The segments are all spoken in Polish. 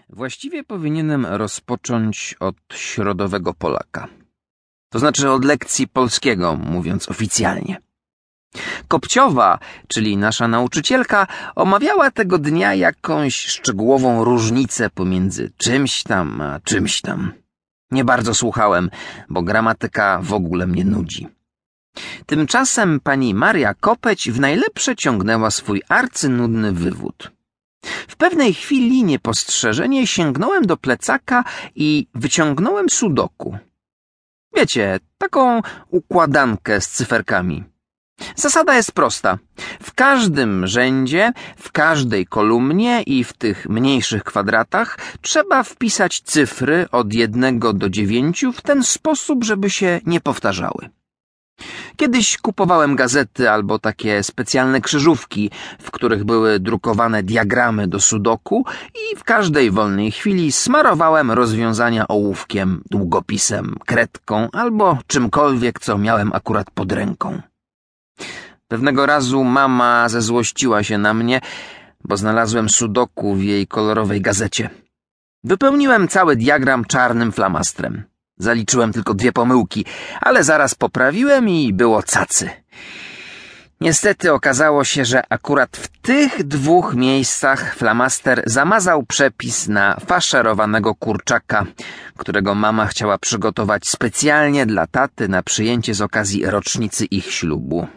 Właściwie powinienem rozpocząć od środowego Polaka. To znaczy od lekcji polskiego, mówiąc oficjalnie. Kopciowa, czyli nasza nauczycielka, omawiała tego dnia jakąś szczegółową różnicę pomiędzy czymś tam a czymś tam. Nie bardzo słuchałem, bo gramatyka w ogóle mnie nudzi. Tymczasem pani Maria Kopeć w najlepsze ciągnęła swój arcynudny wywód. W pewnej chwili niepostrzeżenie sięgnąłem do plecaka i wyciągnąłem sudoku. Wiecie, taką układankę z cyferkami. Zasada jest prosta. W każdym rzędzie, w każdej kolumnie i w tych mniejszych kwadratach trzeba wpisać cyfry od 1 do 9 w ten sposób, żeby się nie powtarzały. Kiedyś kupowałem gazety albo takie specjalne krzyżówki, w których były drukowane diagramy do sudoku i w każdej wolnej chwili smarowałem rozwiązania ołówkiem, długopisem, kredką albo czymkolwiek, co miałem akurat pod ręką. Pewnego razu mama zezłościła się na mnie, bo znalazłem sudoku w jej kolorowej gazecie. Wypełniłem cały diagram czarnym flamastrem. Zaliczyłem tylko 2 pomyłki, ale zaraz poprawiłem i było cacy. Niestety okazało się, że akurat w tych 2 miejscach flamaster zamazał przepis na faszerowanego kurczaka, którego mama chciała przygotować specjalnie dla taty na przyjęcie z okazji rocznicy ich ślubu.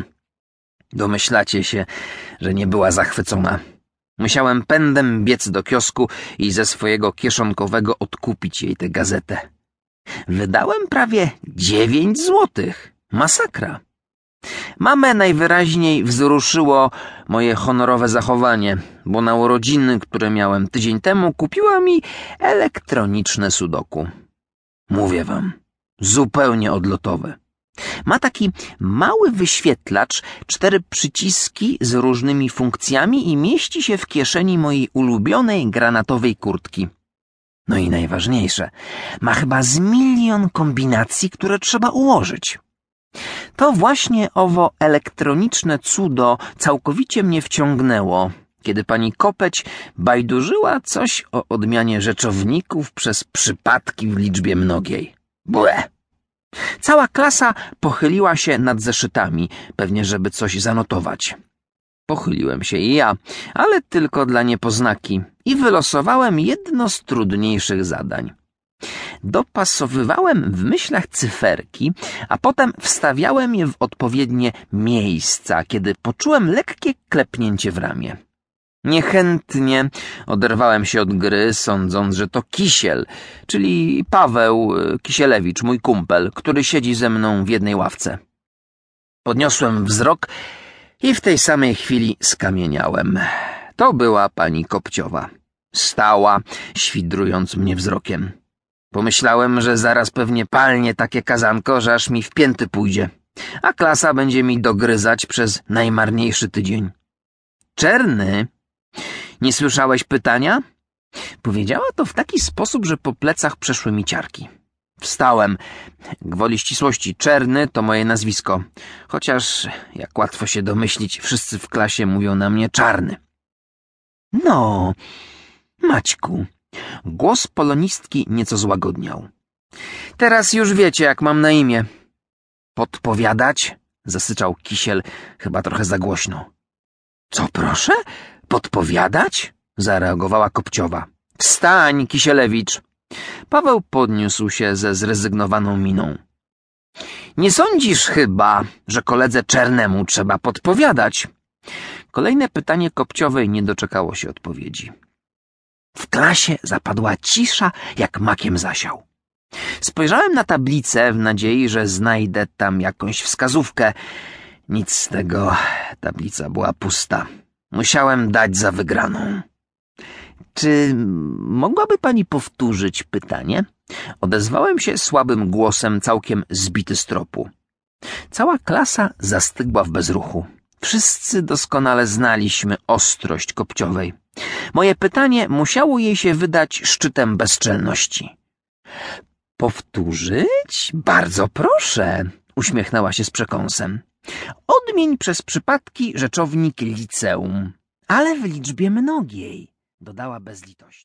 Domyślacie się, że nie była zachwycona. Musiałem pędem biec do kiosku i ze swojego kieszonkowego odkupić jej tę gazetę. Wydałem prawie 9 złotych. Masakra. Mamę najwyraźniej wzruszyło moje honorowe zachowanie, bo na urodziny, które miałem tydzień temu, kupiła mi elektroniczne sudoku. Mówię wam, zupełnie odlotowe. Ma taki mały wyświetlacz, 4 przyciski z różnymi funkcjami i mieści się w kieszeni mojej ulubionej granatowej kurtki. No i najważniejsze, ma chyba z 1 000 000 kombinacji, które trzeba ułożyć. To właśnie owo elektroniczne cudo całkowicie mnie wciągnęło, kiedy pani Kopeć bajdurzyła coś o odmianie rzeczowników przez przypadki w liczbie mnogiej. Błe! Cała klasa pochyliła się nad zeszytami, pewnie żeby coś zanotować. Pochyliłem się i ja, ale tylko dla niepoznaki i wylosowałem jedno z trudniejszych zadań. Dopasowywałem w myślach cyferki, a potem wstawiałem je w odpowiednie miejsca, kiedy poczułem lekkie klepnięcie w ramię. Niechętnie oderwałem się od gry, sądząc, że to Kisiel, czyli Paweł Kisielewicz, mój kumpel, który siedzi ze mną w jednej ławce. Podniosłem wzrok i w tej samej chwili skamieniałem. To była pani Kopciowa. Stała, świdrując mnie wzrokiem. Pomyślałem, że zaraz pewnie palnie takie kazanko, że aż mi w pięty pójdzie, a klasa będzie mi dogryzać przez najmarniejszy tydzień. Czerny, nie słyszałeś pytania? Powiedziała to w taki sposób, że po plecach przeszły mi ciarki. Wstałem. Gwoli ścisłości, Czerny to moje nazwisko. Chociaż, jak łatwo się domyślić, wszyscy w klasie mówią na mnie Czarny. No, Maćku. Głos polonistki nieco złagodniał. Teraz już wiecie, jak mam na imię. Podpowiadać? Zasyczał Kisiel, chyba trochę za głośno. Co proszę? Podpowiadać? Zareagowała Kopciowa. Wstań, Kisielewicz. Paweł podniósł się ze zrezygnowaną miną. Nie sądzisz chyba, że koledze Czernemu trzeba podpowiadać? Kolejne pytanie Kopciowej nie doczekało się odpowiedzi. W klasie zapadła cisza, jak makiem zasiał. Spojrzałem na tablicę w nadziei, że znajdę tam jakąś wskazówkę. Nic z tego, tablica była pusta. Musiałem dać za wygraną. Czy mogłaby pani powtórzyć pytanie? Odezwałem się słabym głosem, całkiem zbity z tropu. Cała klasa zastygła w bezruchu. Wszyscy doskonale znaliśmy ostrość Kopciowej. Moje pytanie musiało jej się wydać szczytem bezczelności. Powtórzyć? Bardzo proszę, uśmiechnęła się z przekąsem. Odmień przez przypadki rzeczownik liceum, ale w liczbie mnogiej, dodała bezlitośnie.